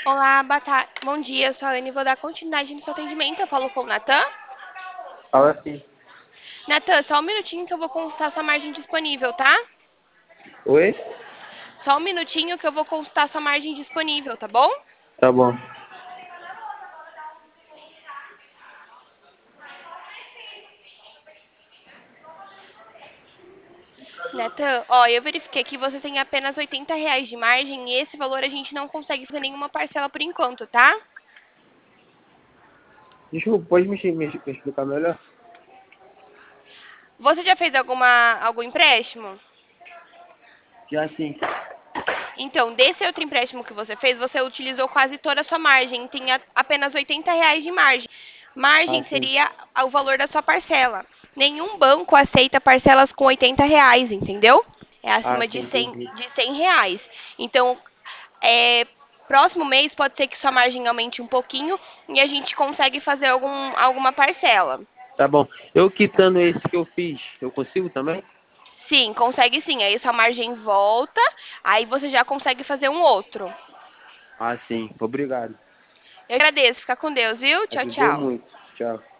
Olá, bom dia, eu sou a Anne e vou dar continuidade no seu atendimento. Eu falo com o Natan. Fala assim. Natan, só um minutinho que eu vou consultar sua margem disponível, tá? Oi? Só um minutinho que eu vou consultar sua margem disponível, tá bom? Tá bom. Natan, ó, eu verifiquei que você tem apenas R$ 80 de margem e esse valor a gente não consegue fazer nenhuma parcela por enquanto, tá? Desculpa, pode me explicar melhor? Você já fez algum empréstimo? Já sim. Então, desse outro empréstimo que você fez, você utilizou quase toda a sua margem, tem apenas R$ 80 de margem. Ah, Margem sim. seria o valor da sua parcela. Nenhum banco aceita parcelas com R$ 80, entendeu? É Ah, acima sim, de 100, entendi. de R$ 100. Então, é, próximo mês pode ser que sua margem aumente um pouquinho e a gente consegue fazer alguma parcela. Tá bom. Eu quitando esse que eu fiz, eu consigo também? Sim, consegue sim. Aí sua margem volta, aí você já consegue fazer um outro. Ah, sim. Obrigado. Eu agradeço. Fica com Deus, viu? Tchau, Ajudou tchau. muito. Tchau.